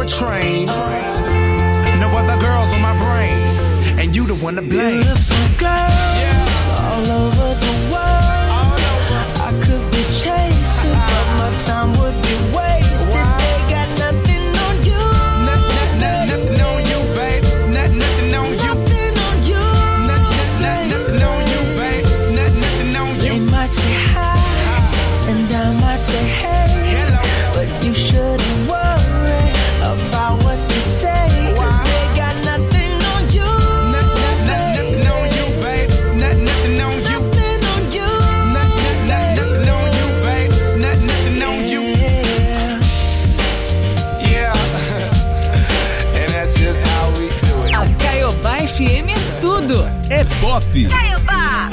train. No other girls on my brain, and you the one to blame. Beautiful girls all over the world. I could be chasing, but my time would be wasted. They got nothing on you. Nothing on you, babe. Nothing on you. Nothing on you. Nothing on you, babe. Nothing on you. They might say hi, and I might say hey. Hello. But you shouldn't worry about what they say, 'cause they got nothing on you. Nothing on you, babe. Nothing on you. Nothing on you. Nothing on you, babe. Nothing on you. Yeah. And that's just how we do it. A Caiobá FM é tudo. É pop. Caiobá.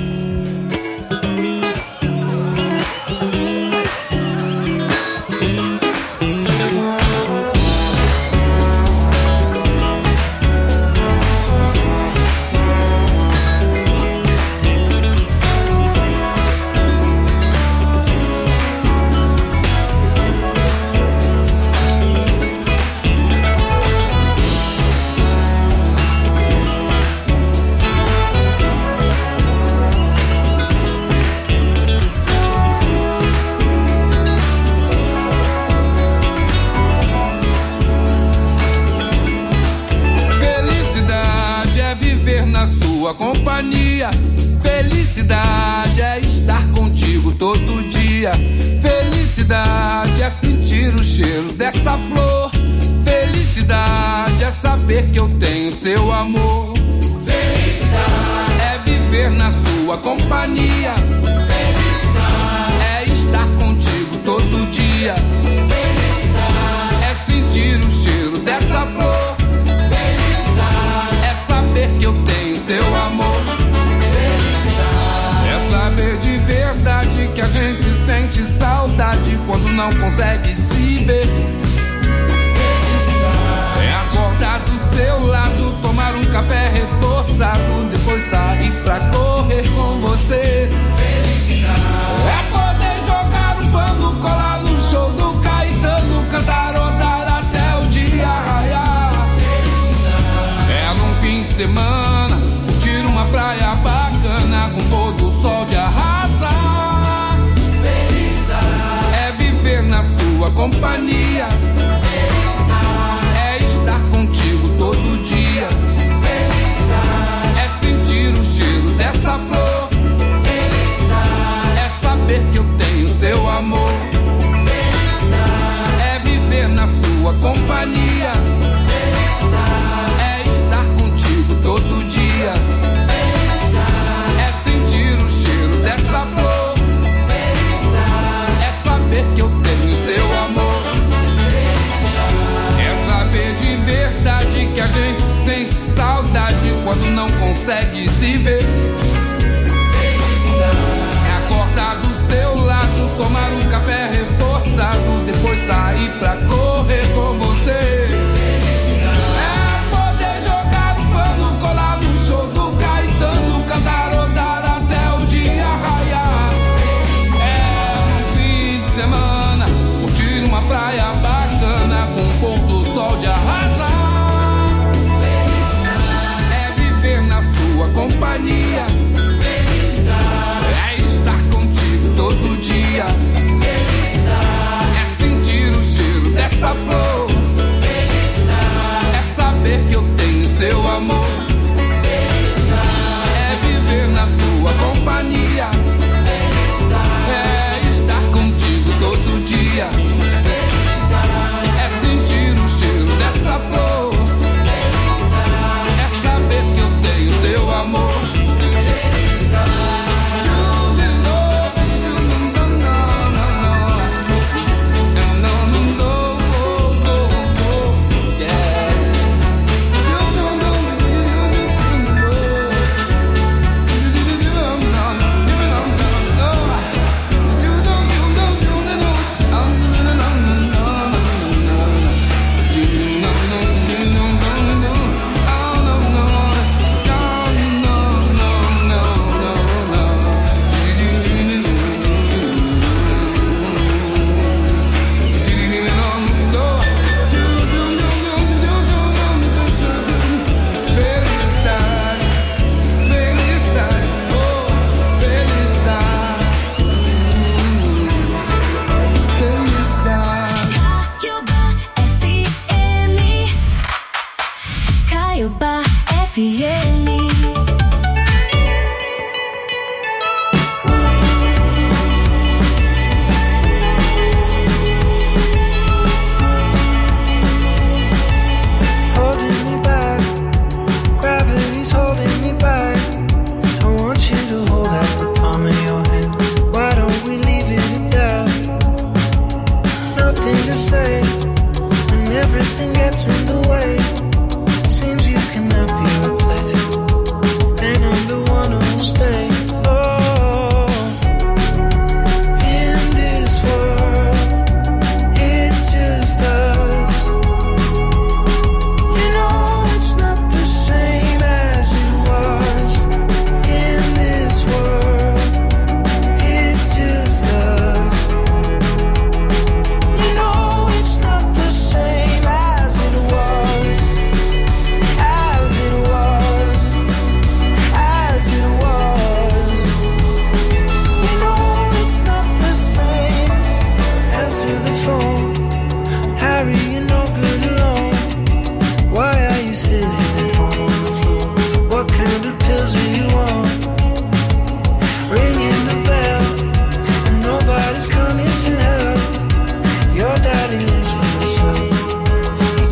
Companhia, felicidade é estar contigo todo dia. Felicidade é sentir o cheiro dessa flor. Felicidade é saber que eu tenho seu amor. Felicidade é viver na sua companhia. Felicidade é estar contigo todo dia. Felicidade é sentir o cheiro dessa flor. Felicidade é saber que eu tenho seu amor. Felicidade é saber de verdade que a gente sente saudade quando não consegue se ver. Felicidade é acordar do seu lado, tomar um café reforçado, depois sair pra correr com você. Felicidade é poder jogar um pano, colar no show do Caetano, cantarolar até o dia raiar. Felicidade é num fim de semana curtir uma praia bacana com pôr do sol de arrasar. Felicidade é viver na sua companhia.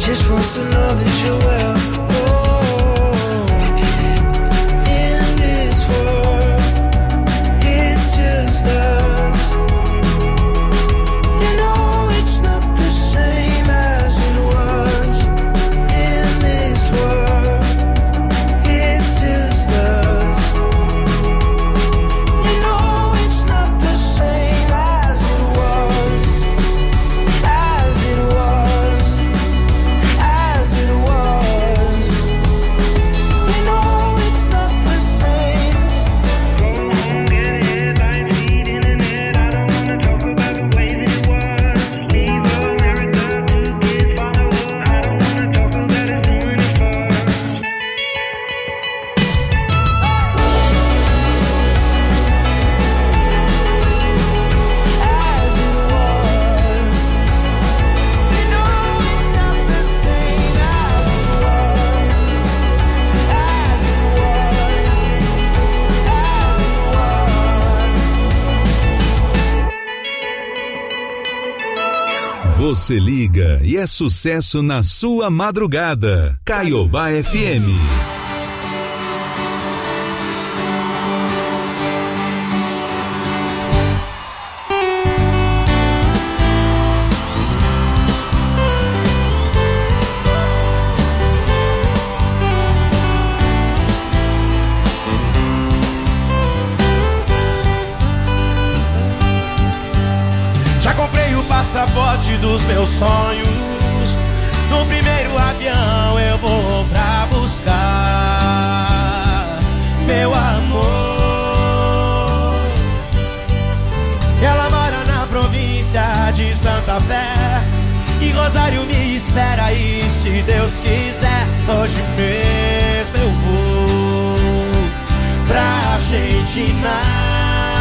just wants to know that you're well. In this world, it's just us. You know it's not the same as it was. In this world, it's just us. You know it's not the same as it was. As it was. As it was. You know it's not the same. Get headlines, feed internet. I don't wanna talk about the way that it was. Leave America, 2 kids follow her. I don't wanna talk about us doing it first. As it was. You know it's not the same as it was. As it was. As it was. Você liga e é sucesso na sua madrugada. Caiobá FM. Já comprei o passaporte dos meus sonhos. No primeiro avião eu vou pra buscar meu amor. Ela mora na província de Santa Fé e Rosário me espera e se Deus quiser hoje mesmo eu vou pra Argentina.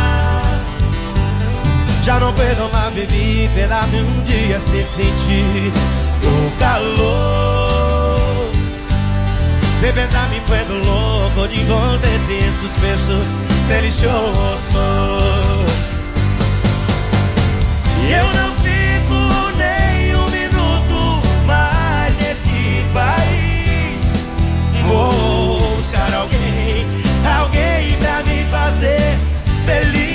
Já não puedo más vivir, pedarme un día sin sentir tu calor. De pensar me puedo louco de envolverte en sus besos deliciosos. E eu não fico nem um minuto mais nesse país. Vou buscar alguém, alguém pra me fazer feliz.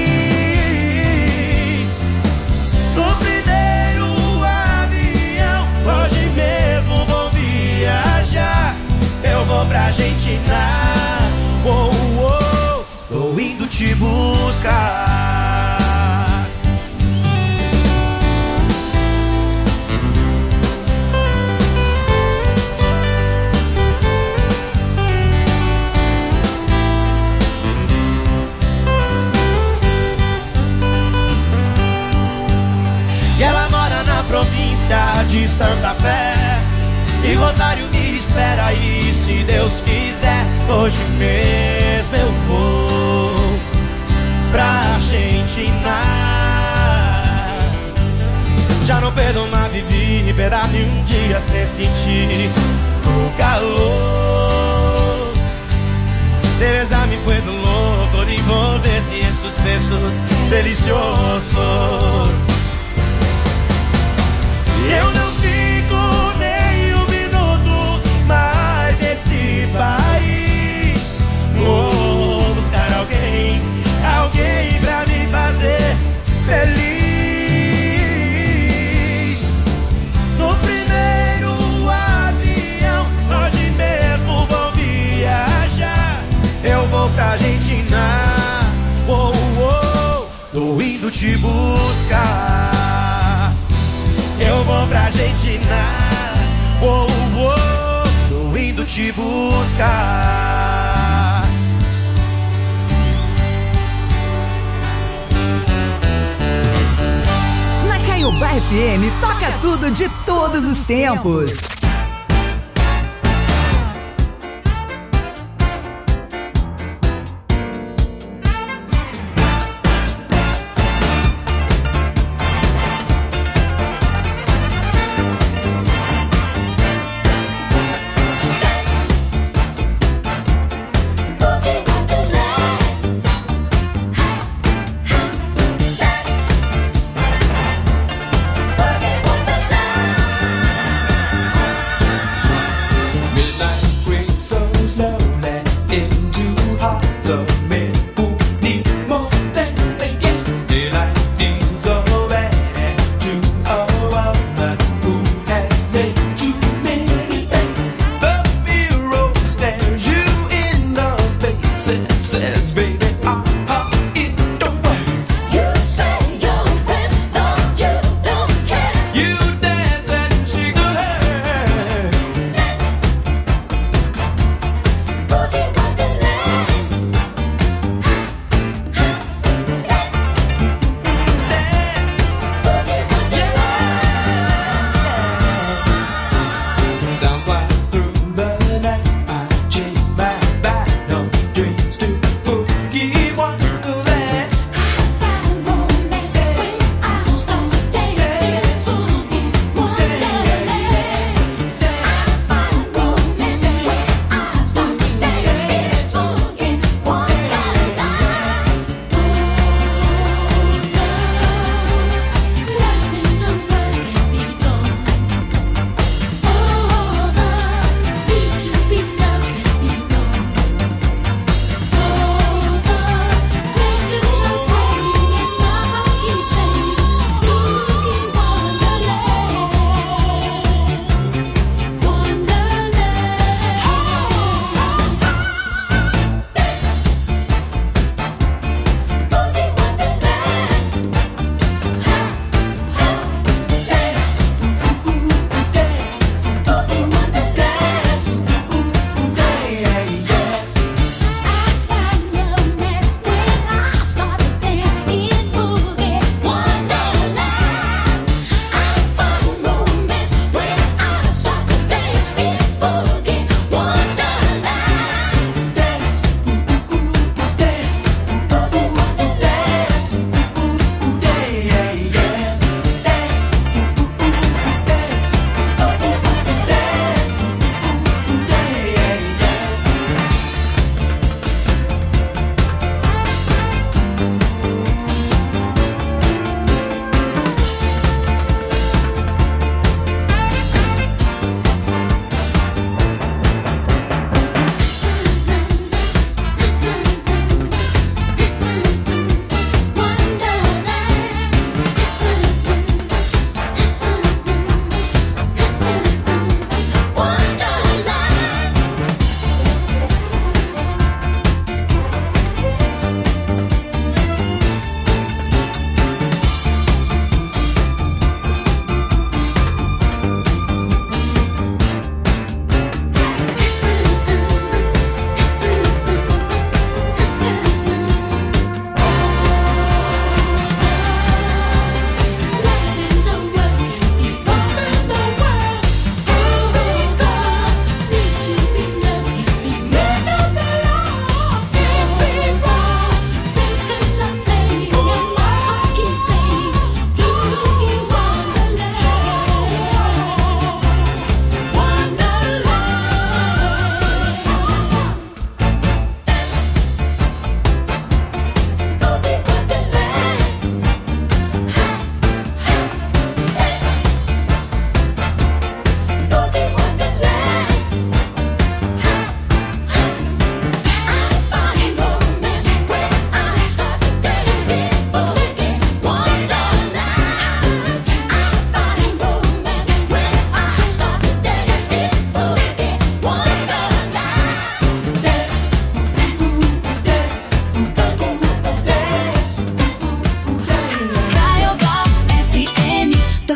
No primeiro avião, hoje mesmo vou viajar. Eu vou pra Argentina. Oh, oh, tô indo te buscar. E ela mora na província de Santa Fé e Rosário me espera e se Deus quiser hoje mesmo eu vou pra Argentina. Já não puedo más vivir, pedarme um dia sem sentir o calor. De besarme puedo louco de envolverte en sus besos deliciosos. Eu não fico nem um minuto mais nesse país. Vou buscar alguém, alguém pra me fazer feliz. No primeiro avião, hoje mesmo vou viajar. Eu vou pra Argentina. Oh, oh, tô indo te buscar. Eu vou pra Argentina. Oh, oh, tô indo te buscar. Na Caiobá FM toca tudo de todos os tempos.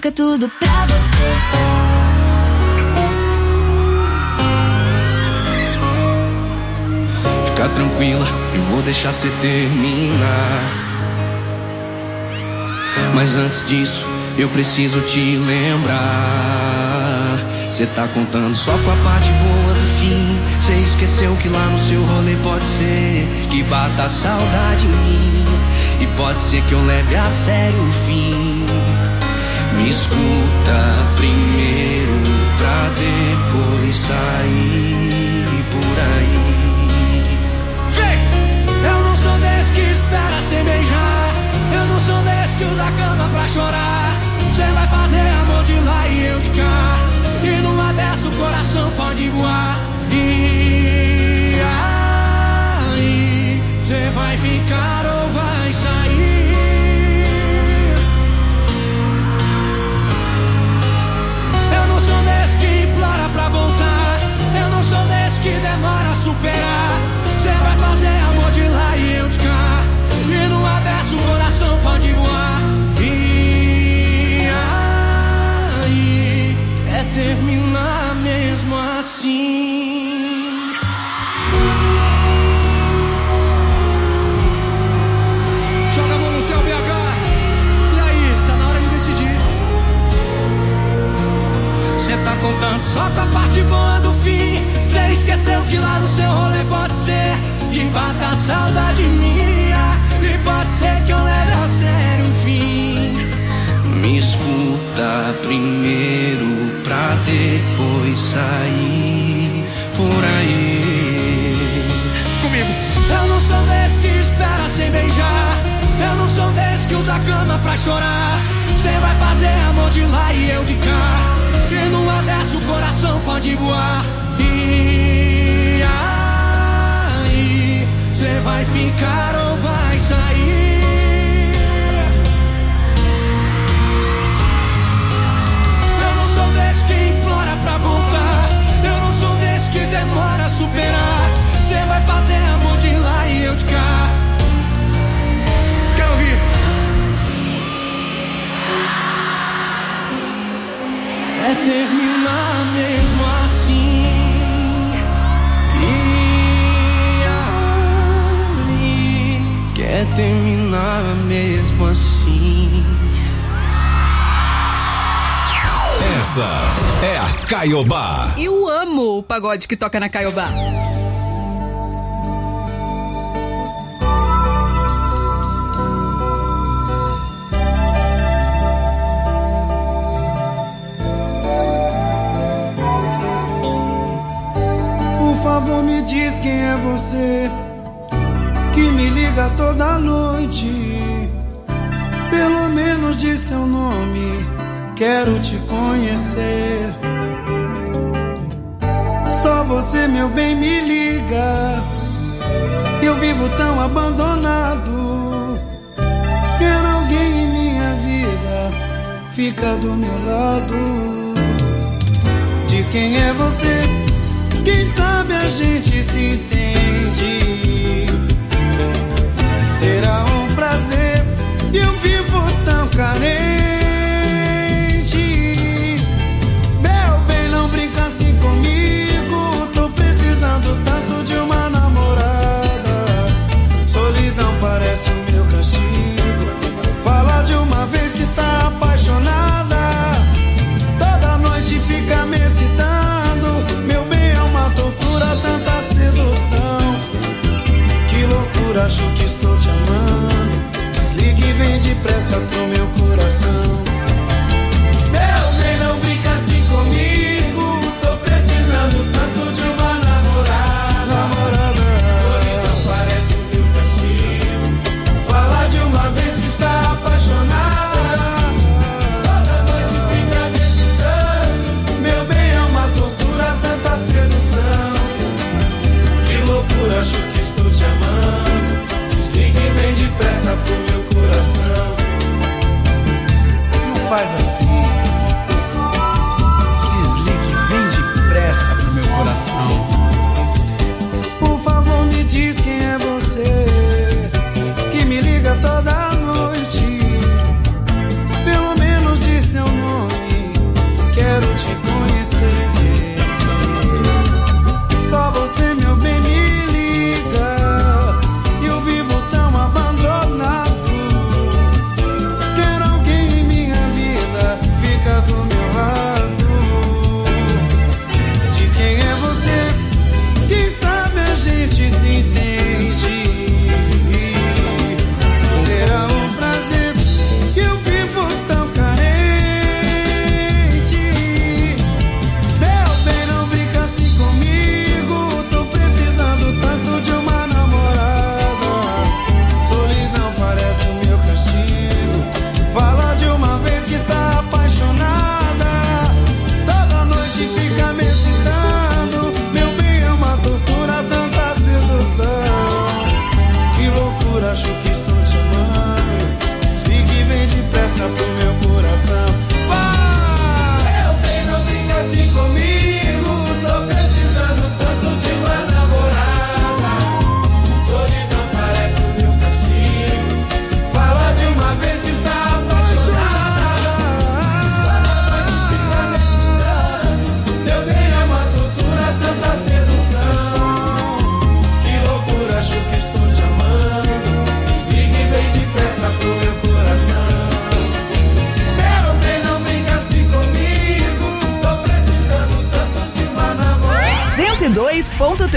toca tudo pra você. Fica tranquila, eu vou deixar cê terminar. Mas antes disso, eu preciso te lembrar. Cê tá contando só com a parte boa do fim. Cê esqueceu que lá no seu rolê pode ser que bata a saudade em mim. E pode ser que eu leve a sério o fim. Me escuta primeiro pra depois sair por aí. Eu não sou desse que espera sem beijar. Eu não sou desse que usa a cama pra chorar. Cê vai fazer amor de lá e eu de cá. E numa dessa o coração pode voar. E aí, cê vai ficar ou vai sair? Eu não sou desse que implora pra voltar. Eu não sou desse que demora a superar. Cê vai fazer amor de lá e eu de cá. E numa dessa o coração pode voar. E aí, é terminar mesmo assim. Joga a mão no céu, BH. E aí, tá na hora de decidir. Cê tá contando só com a parte boa do fim. Cê esqueceu que lá no seu rolê pode ser que bata a saudade minha. E pode ser que eu leve a sério o fim. Me escuta primeiro pra depois sair por aí. Comigo. Eu não sou desse que espera sem beijar. Eu não sou desse que usa a cama pra chorar. Cê vai fazer amor de lá e eu de cá. E numa dessa o coração pode voar. E aí, cê vai ficar ou vai sair? Eu não sou desse que implora pra voltar. Eu não sou desse que demora a superar. Cê vai fazer amor de lá e eu de cá. Quero ouvir. É terminar mesmo assim. E aí, quer terminar mesmo assim. Essa é a Caiobá. Eu amo o pagode que toca na Caiobá. Por favor, me diz quem é você que me liga toda noite. Pelo menos diz seu nome, quero te conhecer. Só você, meu bem, me liga. Eu vivo tão abandonado. Quero alguém em minha vida, fica do meu lado. Diz quem é você, quem sabe a gente se entende. Será um prazer, eu vivo tão carente. Meu bem, não brinca assim comigo. Tô precisando tanto de uma namorada. Solidão parece o meu castigo. Fala de uma vez que está apaixonada. Toda noite fica me excitando. Meu bem, é uma tortura, tanta sedução. Que loucura, acho que estou te amando. Desligue e vem depressa pro meu coração. Meu bem, não brinca assim comigo. Tô precisando tanto de uma namorada. Solidão parece o meu castigo. Fala de uma vez que está apaixonada. Toda noite fica me excitando. Meu bem, é uma tortura, tanta sedução. Que loucura, acho que estou te amando. Desligue e vem depressa pro meu coração. Não faz assim.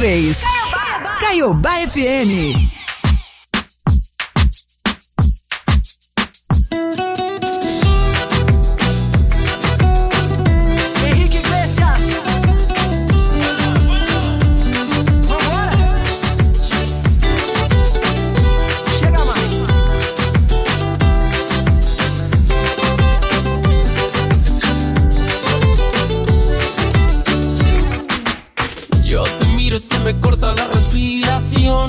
93. Caiobá FM. Henrique Iglesias. Vambora. Chega mais. Yo te miro y se me corta la respiración.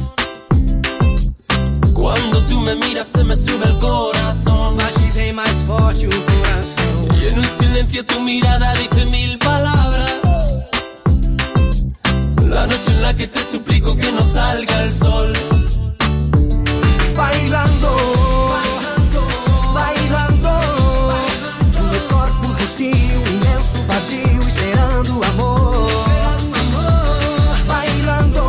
Cuando tú me miras se me sube el corazón. Bate bem mais forte o coração. Y en un silencio tu mirada dice 1000 palabras. La noche en la que te suplico que no salga el sol. Bailando, bailando, dois corpos no cio, imenso vazio, esperando o amor. Bailando,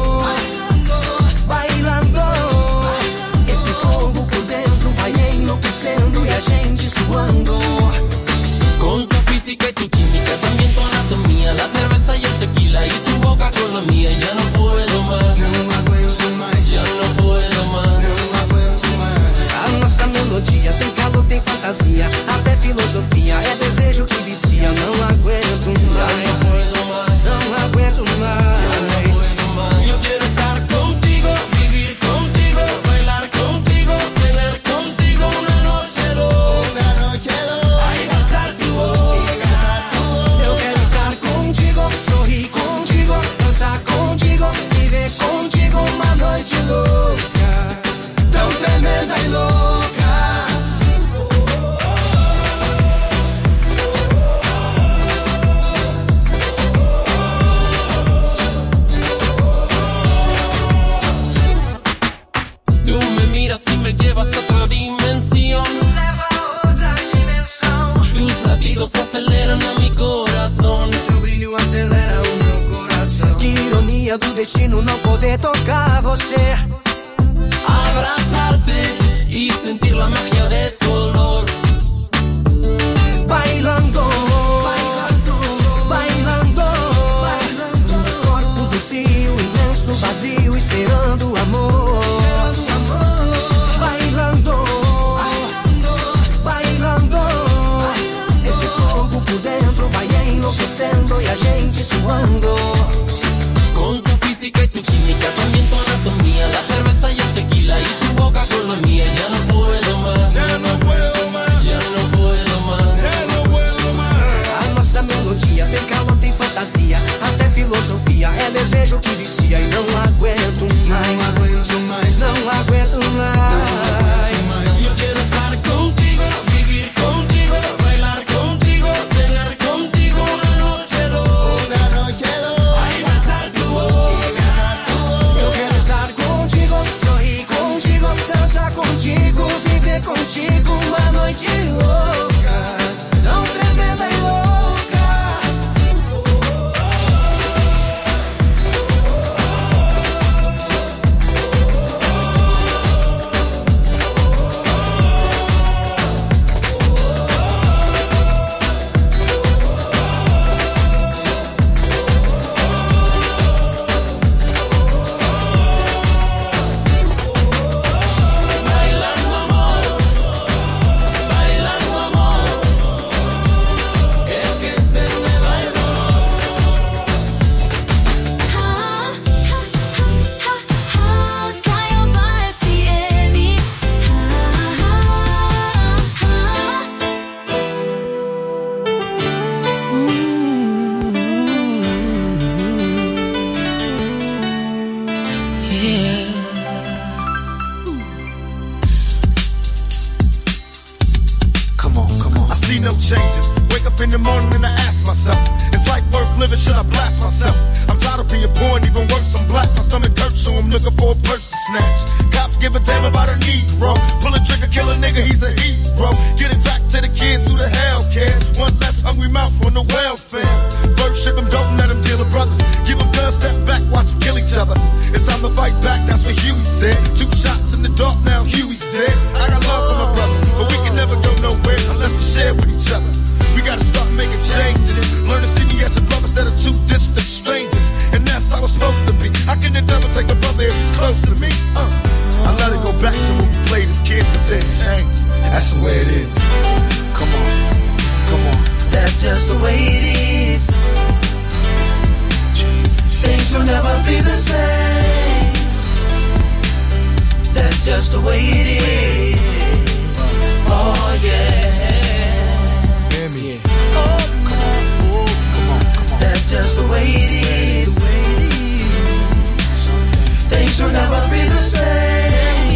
bailando, esse fogo por dentro vai enlouquecendo e a gente suando. Con tu física y tu química, también tu anatomía, la cerveza y el tequila y tu boca con la mía. Ya no puedo más, ya no puedo más. A nossa melodia tem calor, tem fantasia, até filosofia, é desejo que vicia. Não aguento mais, não aguento mais. Yo quiero estar contigo, vivir contigo, bailar contigo, tener contigo una noche loca. Ay, besar tu boca. Eu quero estar contigo, sorrir contigo, dançar contigo, viver contigo uma noite louca, tão tremenda e louca. Tú me miras y me llevas a otra dimensión. Tus latidos aceleran a mi corazón. Seu brilho acelera o meu coração. Que ironia do destino não poder tocar você. Abrazarte y sentir la magia de tu olor. Bailando, bailando, dois corpos no cio, imenso vazio, esperando o amor. Bailando, bailando, esse fogo por dentro vai enlouquecendo e a gente suando. Con tu física y tu química, también tu anatomía, la cerveza y el tequila y tu boca con la mía. Ya no puedo más, ya no puedo más, ya no puedo más, ya no puedo más. A nossa melodia tem calor, tem fantasia, até filosofia, é desejo que vicia. E não aguento mais, não aguento mais. Yo quiero estar contigo, vivir contigo, bailar contigo, tener contigo una noche loca. Ay, besar tu boca. Eu quero estar contigo, sorrir contigo, dançar contigo, viver contigo uma noite louca, tão tremenda e louca. Bailando amor, es que se me bailó. Caiobá FM. Come on. I see no changes. Wake up in the morning and I ask myself, is life worth living? Should I blast myself? I'm tired of being poor and even worse, I'm black. My stomach hurts, so I'm looking for a purse to snatch. Cops give a damn about a Negro. Pull a trigger, kill a nigga, he's a hero. Get it back to the kids who the hell cares. One less hungry mouth on the welfare. First ship them, don't let them deal with brothers. Give them guns, step back, watch them kill each other. It's time to fight back, that's what Huey said. 2 shots in the dark, now Huey's dead. I got love for my brothers, but we can never go nowhere unless we share with each other. We gotta start making changes. Learn to see me as a brother instead of 2 distant strangers. And that's how it's things change. That's the way it is. Come on, come on. That's just the way it is. Things will never be the same. That's just the way it is. Oh yeah. Hear me. Oh, come on. Oh, come on, come on. That's just the way it is. Things will never be the same.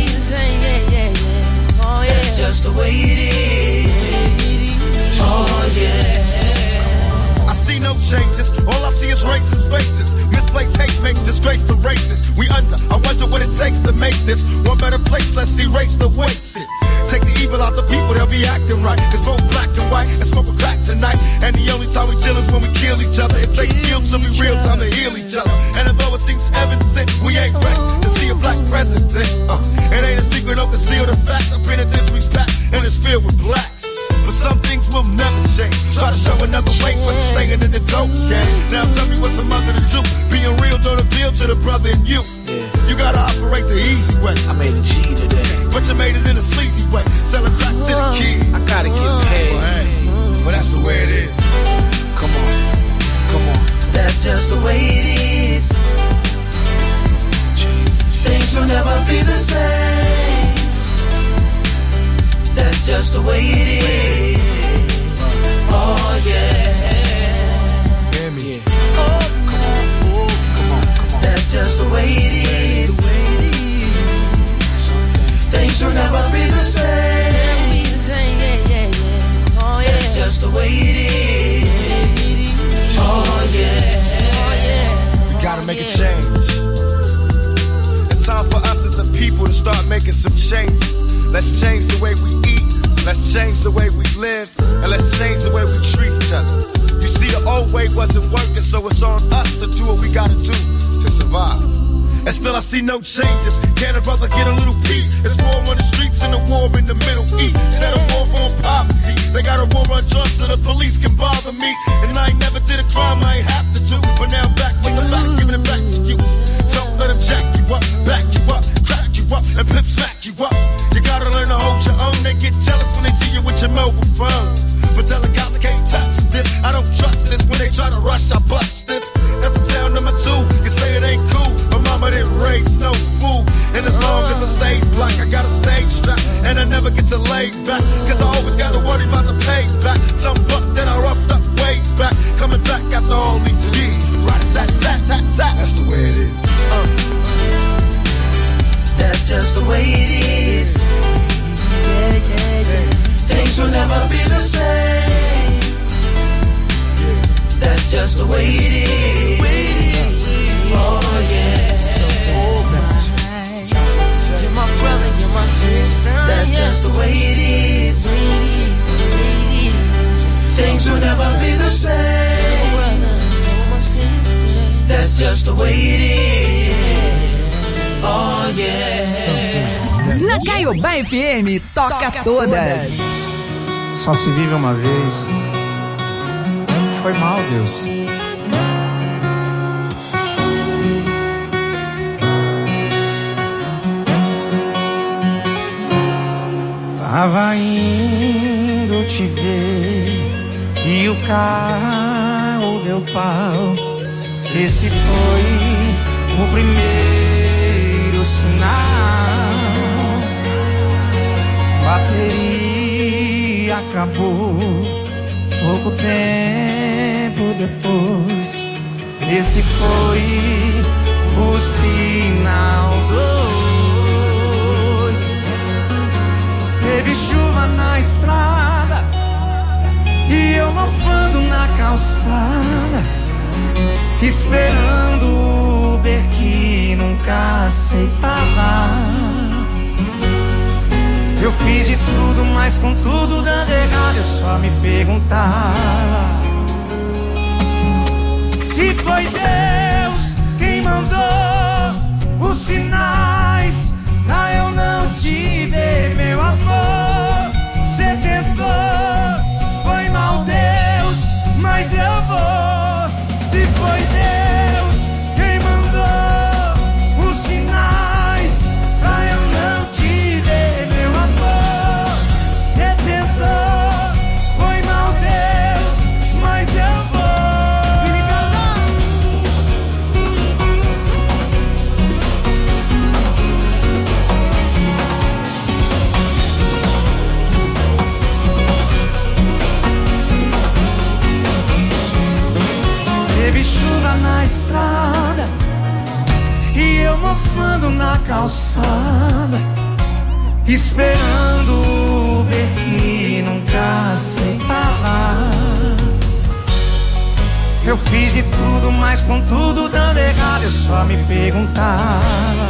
Oh yeah. That's just the way it is. Oh yeah. I see no changes, all I see is racist faces. Misplaced hate makes disgrace to races. We under, I wonder what it takes to make this one better place. Let's erase the wasted. Take the evil out the people, they'll be acting right. Cause both black and white and smoke a crack tonight. And the only time we chill is when we kill each other. It takes skill to be real time to heal each other. And although it seems evident, we ain't ready to see a black president. It ain't a secret, don't conceal the fact. The penitentiary's packed and it's filled with blacks. But some things will never change. Try to show another way, but it's staying in the dope game. Now tell me what's a mother to do. Being real don't appeal to the brother in you. You gotta operate the easy way. I made a G today, but you made it in a sleazy way. Sell it back to the kid. I gotta get paid. Well, hey, well that's the way it is. Come on, come on. That's just the way it is. Things will never be the same. That's just the way it is. Oh yeah. Hear me. Oh, come on. Oh, come on, come on. That's just the way it is. Things will never be the same. Oh yeah. That's just the way it is. Oh yeah. We gotta make a change. It's time for us as a people to start making some changes. Let's change the way we eat. Let's change the way we live. And let's change the way we treat each other. You see, the old way wasn't working, so it's on us to do what we gotta do to survive. And still I see no changes. Can a brother get a little peace? It's war on the streets and a war in the Middle East. Instead of war on poverty, they got a war on drugs so the police can bother me. And I ain't never did a crime I ain't have to do. But now I'm back with the facts, giving it back to you. Don't let them jack you up, back you up, crack you up, and pimp smack you up. You gotta learn to hold your own. They get jealous when they see you with your mobile phone. But tell the cops I can't touch this. I don't trust this. When they try to rush, I bust this. That's the sound number 2. You say it ain't cool. My mama didn't raise no fool. And as long as I stay black, I got a stage strap. And I never get to lay back. Cause I always got to worry about the payback. Some buck that I roughed up way back. Coming back after all these years. Rat-a-tat-tat-tat-tat. That's the way it is. That's just the way it is. Things will never be the same. That's just the way it is. Oh yeah. You're my brother, you're my sister. That's just the way it is. Things will never be the same. That's just the way it is. Oh yeah. Na Caiobá FM, toca todas. Só se vive uma vez. Foi mal, Deus. Tava indo te ver e o carro deu pau. Esse foi o primeiro sinal. Bateria acabou pouco tempo depois. Esse foi o sinal 2. Teve chuva na estrada e eu mofando na calçada, esperando o Uber que nunca aceitava. Eu fiz de tudo, mas com tudo dando errado, eu só me perguntava se foi Deus quem mandou os sinais pra eu não te ver, meu amor. Cê tentou, foi mal, Deus, mas eu vou. Se foi Deus quem mandou os sinais pra eu não te ver, meu amor. mofando na calçada, esperando o Uber que nunca se parar. Eu fiz de tudo, mas com tudo dando errado, eu só me perguntava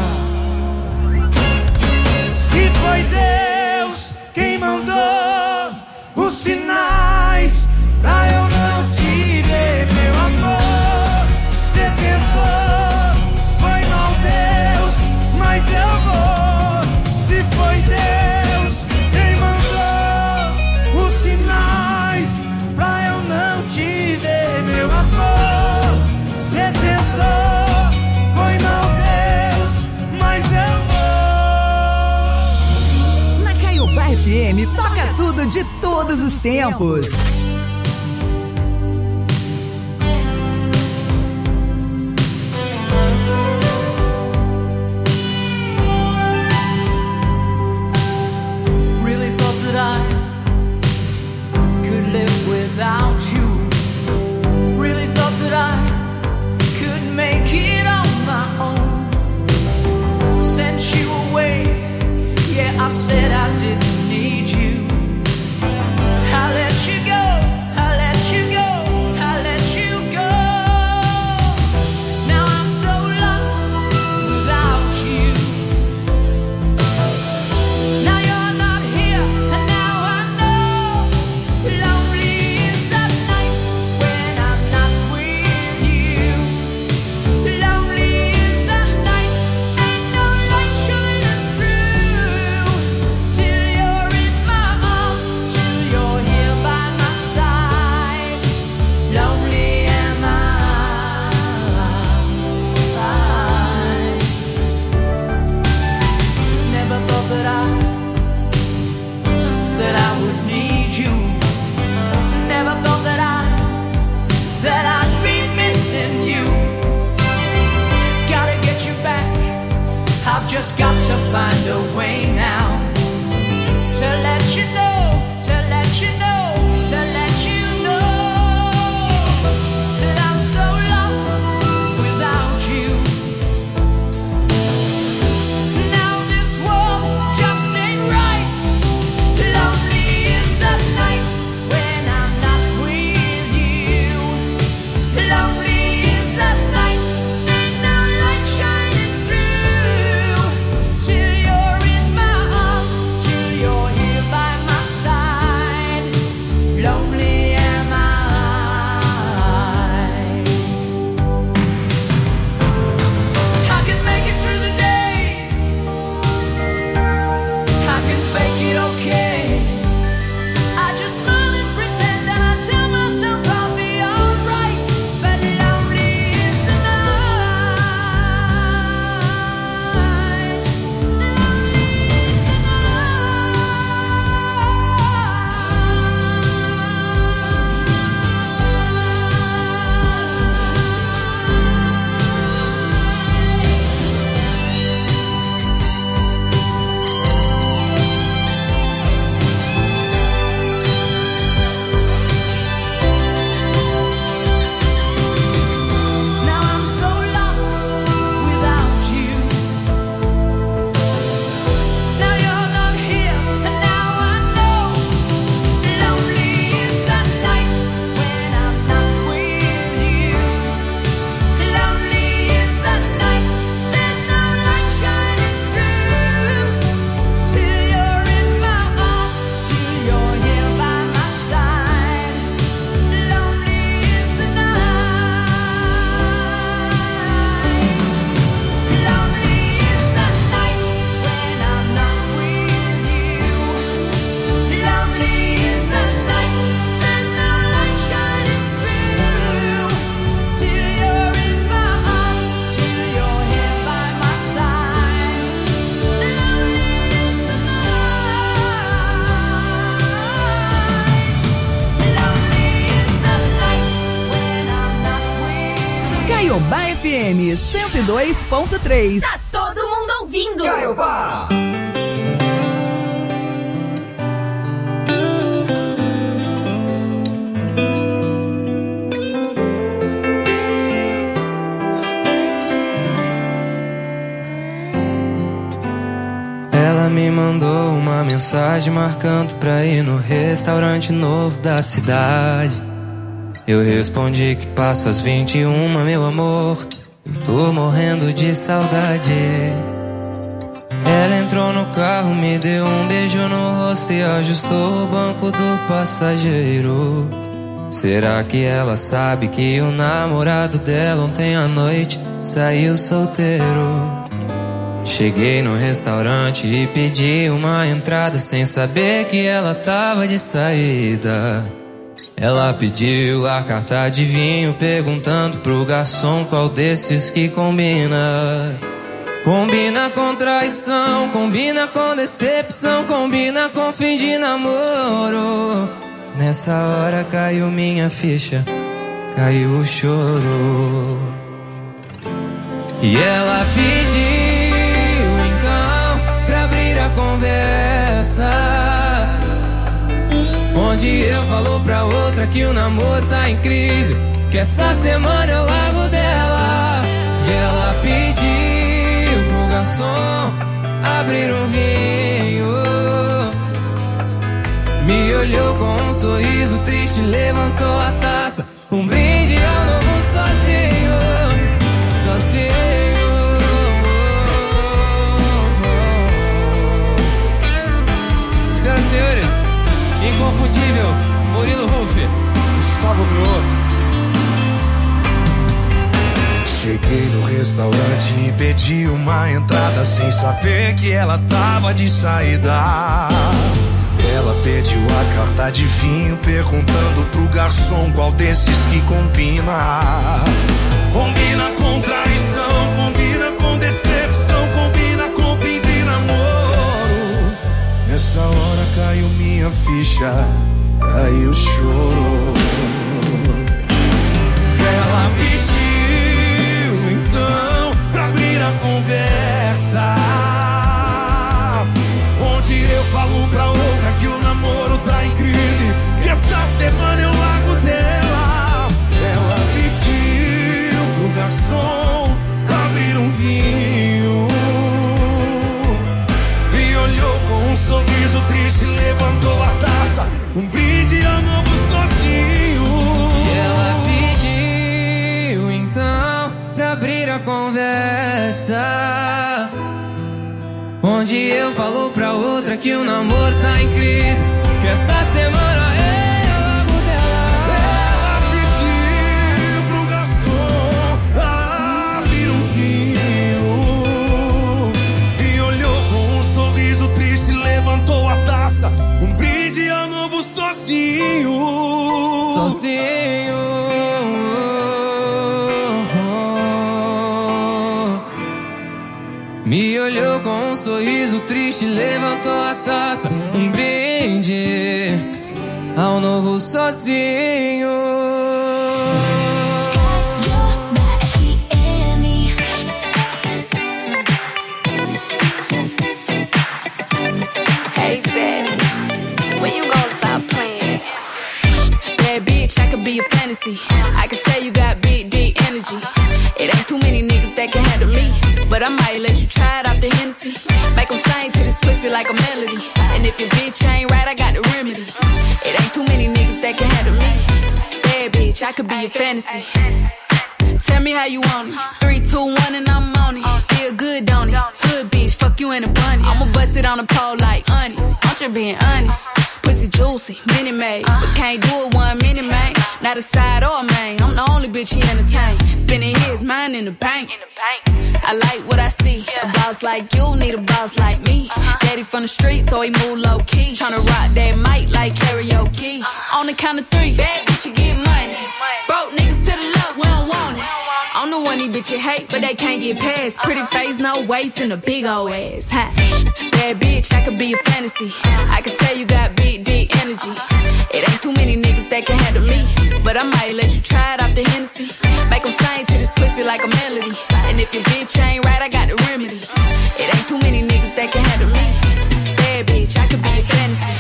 se foi Deus quem mandou os sinais pra eu não te ver, meu amor. Cê tentou, foi mal Deus, mas eu vou. Se foi Deus quem mandou os sinais pra eu não te ver, meu amor. Cê tentou, foi mal Deus, mas eu vou. Na Caiobá FM toca tudo de todos os tempos. Really thought that I could live without you. Really thought that I could make it on my own. Sent you away, yeah, I said I didn't need you. I let you go, I let you go, I let you go. Now I'm so lost without you. Now you're not here, and now I know. Lonely is that night when I'm not with you. Lonely is that night, ain't no light shining through. Till you're in my arms, till you're here by my side. Lonely am I. Never thought that I would need you. Never thought that I'd be missing you. Gotta get you back. I've just got to find a way now to let you know, to let you know, to let you know that I'm so lost without you. Now this world just ain't right. Lonely is the night when I'm not with you. Lonely is the night, ain't no light shining through. Till you're in my arms, till you're here by my side. Lonely am I. I can make it through the day, I can fake it okay. I just smile and pretend and I tell myself I'll be alright. But lonely is the night. Lonely is the Now I'm so lost without you. Now you're not here, and now I know. Lonely is the night when I'm not with you. Lonely is the night, there's no light shining through. Till you're in my arms, till you're here by my side. Lonely is the night. Lonely is the night when I'm not with you. Lonely is the night, there's no light shining through. Till you're in my arms, till you're here by my side. Lonely is the night. Lonely is the night when I'm not with you. Caiobá FM 102.3. Tá todo mundo ouvindo. mensagem marcando pra ir no restaurante novo da cidade. Eu respondi que passo às 21, meu amor, eu tô morrendo de saudade. Ela entrou no carro, me deu um beijo no rosto e ajustou o banco do passageiro. Será que ela sabe que o namorado dela ontem à noite saiu solteiro? Cheguei no restaurante e pedi uma entrada sem saber que ela tava de saída. Ela pediu a carta de vinho, perguntando pro garçom qual desses que combina. Combina com traição, combina com decepção, combina com fim de namoro. Nessa hora caiu minha ficha, caiu o choro. E ela pediu então pra abrir a conversa, onde eu falo pra outra que o namoro tá em crise, que essa semana eu largo dela. E ela pediu pro garçom abrir um vinho, me olhou com um sorriso triste, levantou a taça, um brinde ao novo sozinho, sozinho. Senhoras e senhores, inconfundível Murilo Ruff, Gustavo Mioto. Cheguei no restaurante e pedi uma entrada sem saber que ela tava de saída. Ela pediu a carta de vinho, perguntando pro garçom qual desses que combina. Combina com traição, combina com decepção, combina com fim de namoro. Nessa hora caiu minha ficha, caiu o choro. Ela pediu então pra abrir a conversa, onde eu falo pra outra que o namoro tá em crise, que essa semana eu largo dela. Ela pediu pro garçom abrir um vinho, me olhou com um sorriso triste, levantou a taça, um brinde ao novo sozinho. E ela pediu então pra abrir a conversa, onde eu falo pra outra que o namoro tá em crise, que essa semana eu largo dela. Ela pediu pro garçom abrir um vinho, me olhou com um sorriso triste, levantou a taça, um brinde ao novo sozinho. Sozinho. Me olhou com um sorriso triste, levantou a taça, um brinde ao novo sozinho. Hey daddy, when you gonna stop playing? Bad bitch, I could be a fantasy. I could tell you got big, deep energy. It ain't too many niggas that can handle me, but I might let you try it off the Hennessy. Make 'em sing to this pussy like a melody. And if your bitch ain't right, I got the remedy. It ain't too many niggas that can handle me. Bad bitch, I could be a fantasy. Tell me how you want it. 3, 2, 1 and I'm on it. Feel good, don't it? Hood bitch, fuck you in a bunny. I'ma bust it on the pole like honest. I'm just being honest. Pussy juicy, mini made, but can't do it 1 minute, man. Not a side or a main. I'm the only bitch he entertain. Spending his mind in the bank. I like what I see. A boss like you need a boss like me. Daddy from the street, so he move low key. Tryna rock that mic like karaoke. On the count of 3, bad bitch you get money. Broke niggas to the left, we don't want it. I'm the one these bitches hate, but they can't get past. Pretty face, no waist, and a big old ass. Ha. Bad bitch, I could be a fantasy. I could tell you got big, deep energy. It ain't too many niggas that can handle me, but I might let you try it off the Hennessy. Make 'em sing to this pussy like a melody. And if your bitch ain't right, I got the remedy. It ain't too many niggas that can handle me. Bad bitch, I could be a fantasy.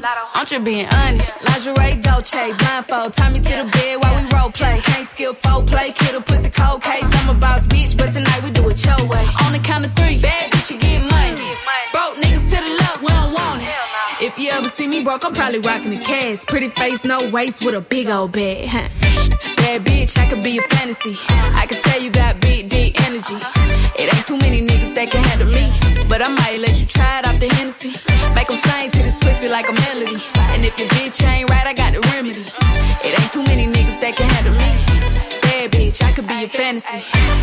I'm just being honest. Lingerie, Dolce, blindfold. Tie me to the bed while we role play. Can't skill foreplay, kid a pussy cold case. I'm a boss bitch, but tonight we do it your way. On the count of 3, bad bitch, you get money. Broke niggas to the left, we don't want it. If you ever see me broke, I'm probably rocking the cash. Pretty face, no waist, with a big old bag. Bad bitch, I could be a fantasy. I could tell you got big, deep energy. It ain't too many niggas that can handle me, but I might let you try it off the Hennessy. Make them sing to this pussy like a melody. And if your bitch ain't right, I got the remedy. It ain't too many niggas that can handle me. Bad bitch, I could be a fantasy.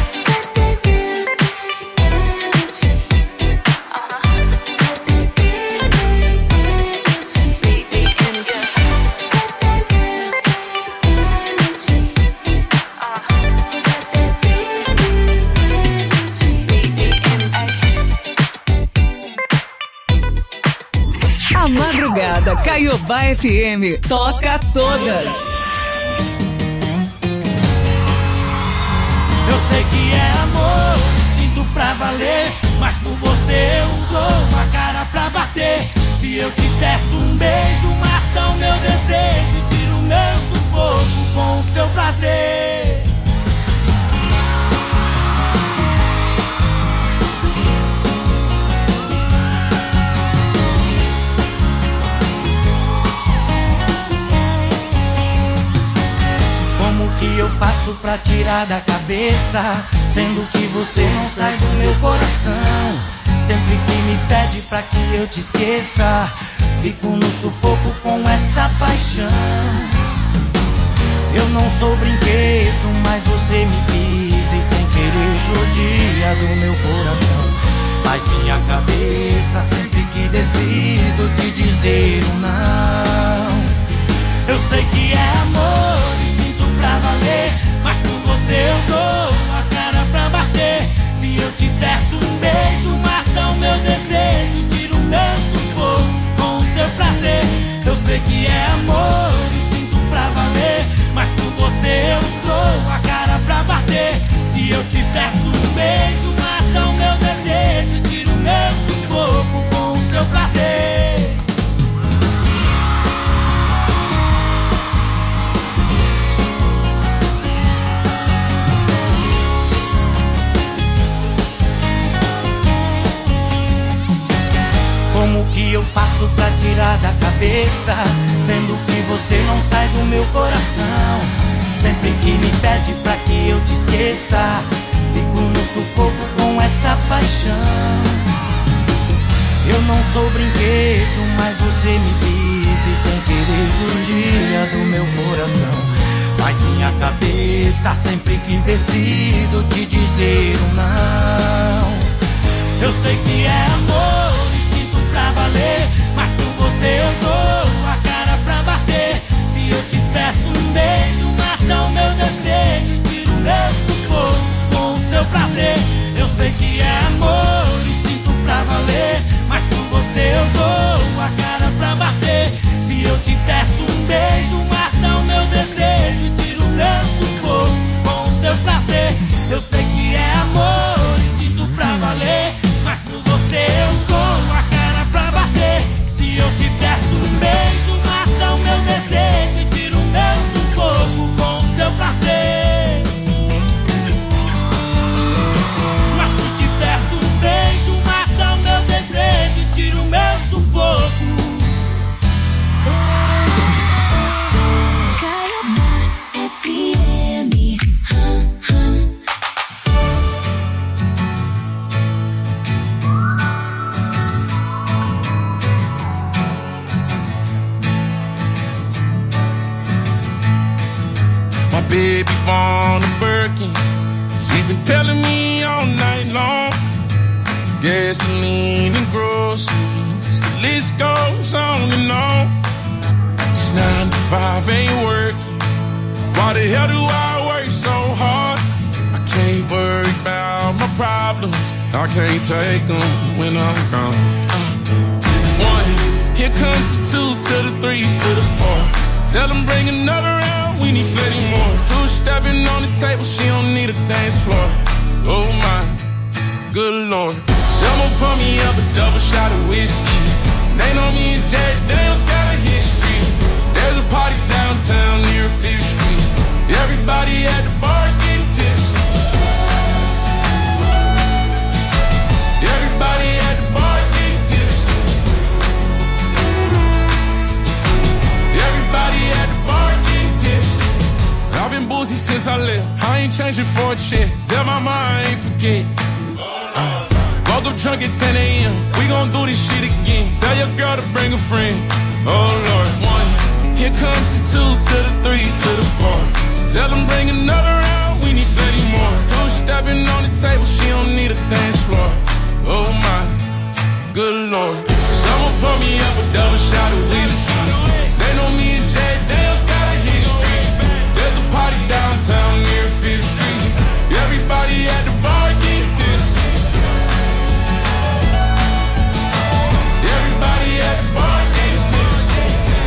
A madrugada Caiobá FM toca todas. Eu sei que é amor, sinto pra valer, mas por você eu dou a cara pra bater. Se eu te peço um beijo, mata o meu desejo, tira o meu sufoco com o seu prazer. Como que eu faço pra tirar da cabeça, sendo que você não sai do meu coração? Sempre que me pede pra que eu te esqueça, fico no sufoco com essa paixão. Eu não sou brinquedo, mas você me quis e sem querer judia do meu coração. Faz minha cabeça sempre que decido te dizer um não. Eu sei que é amor e sinto pra valer, mas por você eu dou a cara pra bater. Se eu te peço um beijo, mata o meu desejo, tira o meu sufoco com o seu prazer. Eu sei que é amor e sinto pra valer, mas por você eu dou a cara pra bater. Se eu te peço um beijo, mata o meu desejo, tira o meu sufoco com o seu prazer. Como que eu faço pra tirar da cabeça, sendo que você não sai do meu coração? Sempre que me pede pra que eu te esqueça, fico no sufoco com essa paixão. Eu não sou brinquedo, mas você me quis e sem querer judia do meu coração. Faz minha cabeça sempre que decido te dizer um não. Eu sei que é amor e sinto pra valer, mas por você eu dou a cara pra bater. Se eu te peço um beijo, mata o meu desejo, tira o meu sufoco com o seu prazer. Eu sei que é amor e sinto pra valer, mas por você eu dou a cara pra bater. Se eu te peço um beijo, mata o meu desejo, tira o meu sufoco com o seu prazer. Eu sei que é amor e sinto pra valer, mas por você eu dou a cara pra bater. Se eu te peço um beijo, mata o meu desejo, tira o meu sufoco com o seu prazer. Mas se te peço um beijo, mata o meu desejo, tira o meu sufoco. Caiobá FM. My baby born a Birkin. She's been telling me all night long. Gasoline and groceries, the list goes on and on. This 9 to 5 ain't working. Why the hell do I work so hard? I can't worry about my problems, I can't take them when I'm gone. 1, here comes the 2 to the 3 to the 4. Tell them bring another round, we need plenty more. 2 stepping on the table, she don't need a dance floor. Oh my, good lord. Someone pour me up a double shot of whiskey. They know me and Jack Daniels got a history. There's a party downtown near 5th Street. Everybody at the bar getting tipsy. Everybody at the bar getting tipsy. Everybody at the bar getting tipsy. I've been boozy since I left. I ain't changing for a check. Tell my mom I ain't forget. Woke up drunk at 10 a.m. We gon' do this shit again. Tell your girl to bring a friend. Oh Lord, 1. Here comes the 2 to the 3 to the 4. Tell them bring another round. We need 30 more. 2 stepping on the table. She don't need a dance floor. Oh my, good Lord. Someone pour me up a double shot of whiskey. They know me and Jack Daniels got a history. There's a party downtown near 5th Street. Everybody at the bar getting tipsy. Everybody at the bar getting tipsy.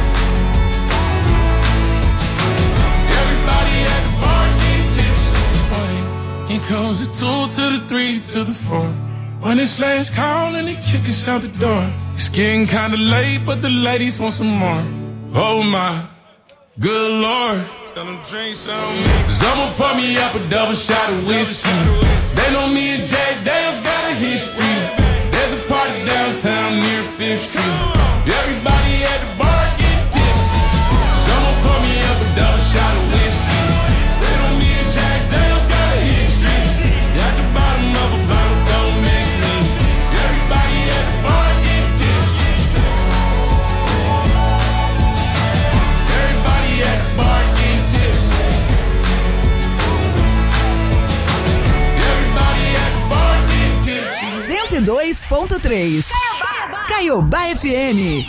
Everybody at the bar getting tipsy. Here comes the 2 to the 3 to the 4. When it's last call and they kick us out the door. It's getting kinda late, but the ladies want some more. Oh my, good Lord. Tell them drinks on me. Someone pour me up a double shot of whiskey. They know me and Jack Daniels got a history. There's a party downtown near 5th Street. Everybody at the bar getting tipsy. Someone pour me up a double shot of whiskey. They know me and Jack Daniels got a history. At the bottom of a bottle, don't miss me. Everybody at the bar getting tipsy. Everybody at the bar getting tipsy. Everybody at the bar getting tipsy. 102.3 Caiobá FM.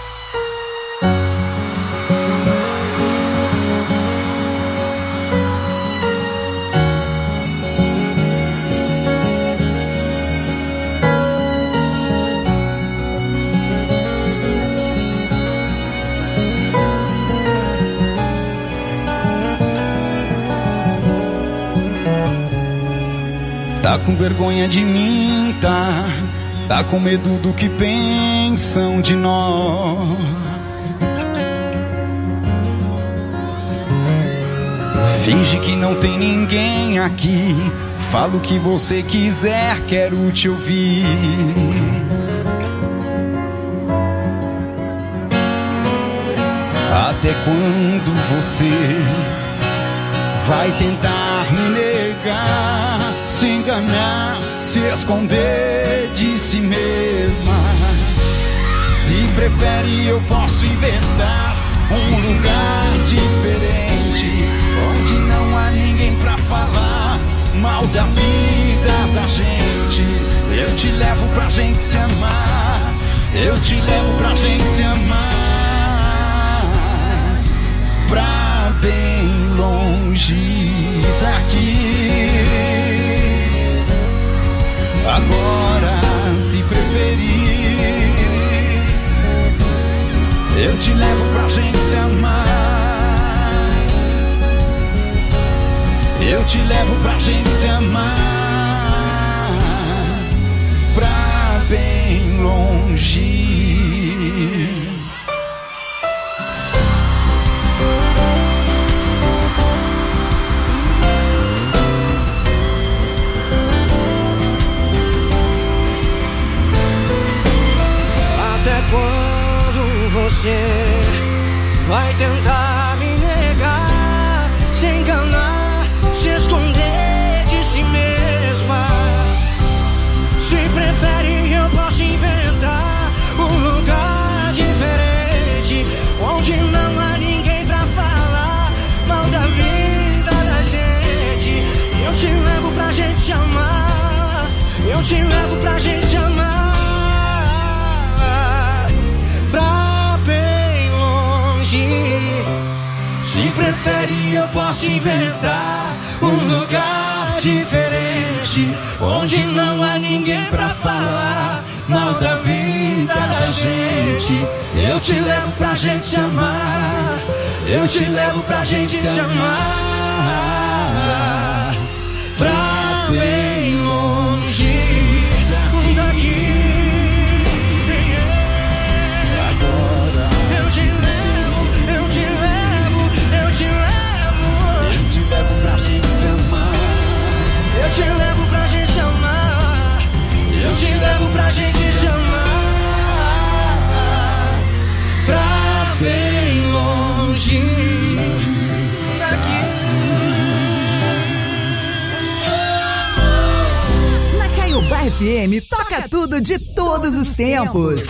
Tá com vergonha de mim, tá com medo do que pensam de nós. Finge que não tem ninguém aqui. Fala o que você quiser, quero te ouvir. Até quando você vai tentar me negar, se enganar, se esconder de si mesma? Se prefere, eu posso inventar um lugar diferente, onde não há ninguém pra falar mal da vida da gente. Eu te levo pra gente se amar, eu te levo pra gente se amar, pra bem longe daqui. Agora, se preferir, eu te levo pra gente se amar, eu te levo pra gente se amar, pra bem longe. Quando você vai tentar me negar, se enganar, se esconder de si mesma? Se prefere, eu posso inventar um lugar diferente, onde não há ninguém pra falar mal da vida da gente. Eu te levo pra gente se amar, eu te levo pra gente se amar, pra bem longe. Se prefere, eu posso inventar um lugar diferente, onde não há ninguém pra falar mal da vida da gente. Eu te levo pra gente se amar, eu te levo pra gente se amar, pra bem longe daqui. FM toca tudo de todos os tempos.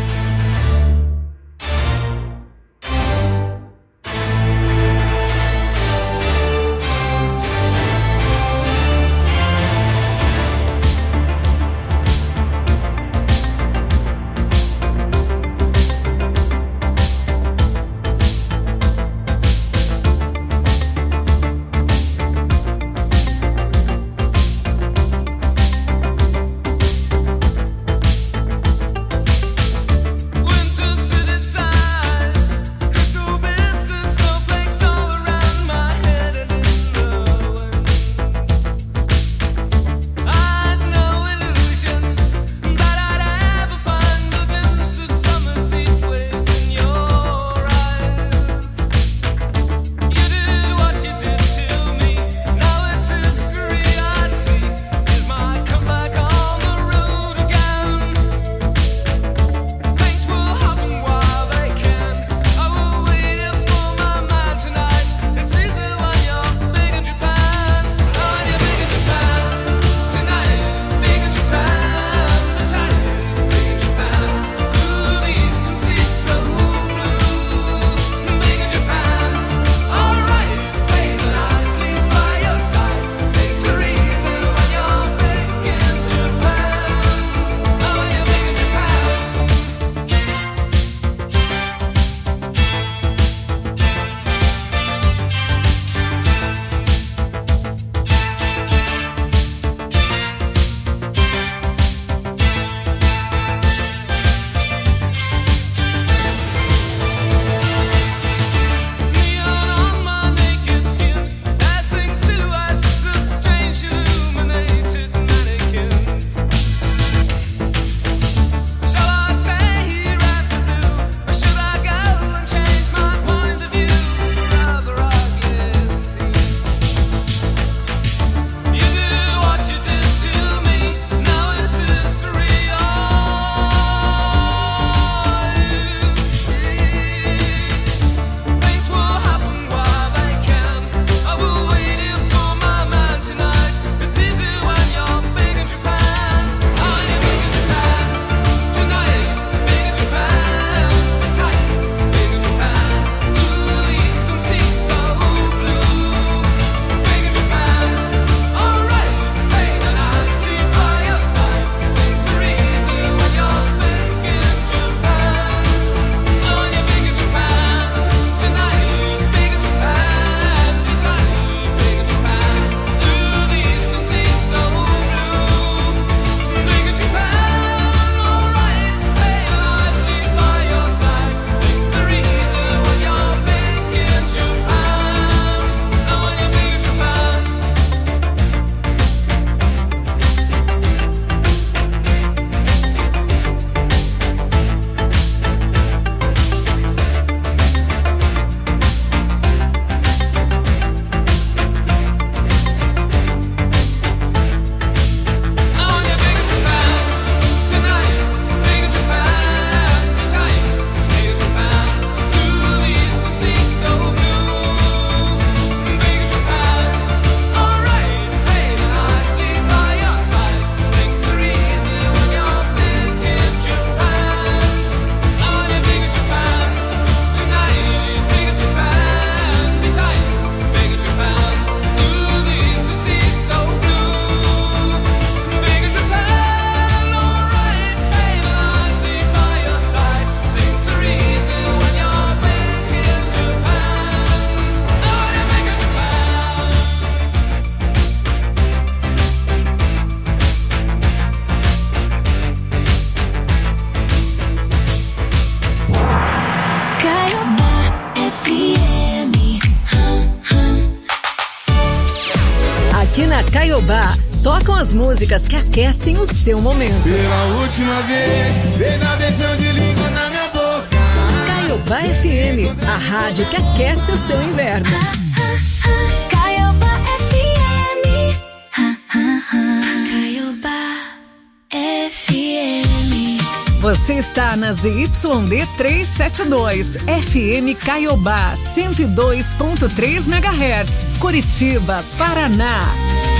Aqui na Caiobá, tocam as músicas que aquecem o seu momento. Pela última vez, vem na versão de língua na minha boca. Caiobá FM, a rádio que aquece o seu inverno. Caiobá FM. Caiobá FM. Você está na ZYD 372, FM Caiobá, 102.3 MHz, Curitiba, Paraná.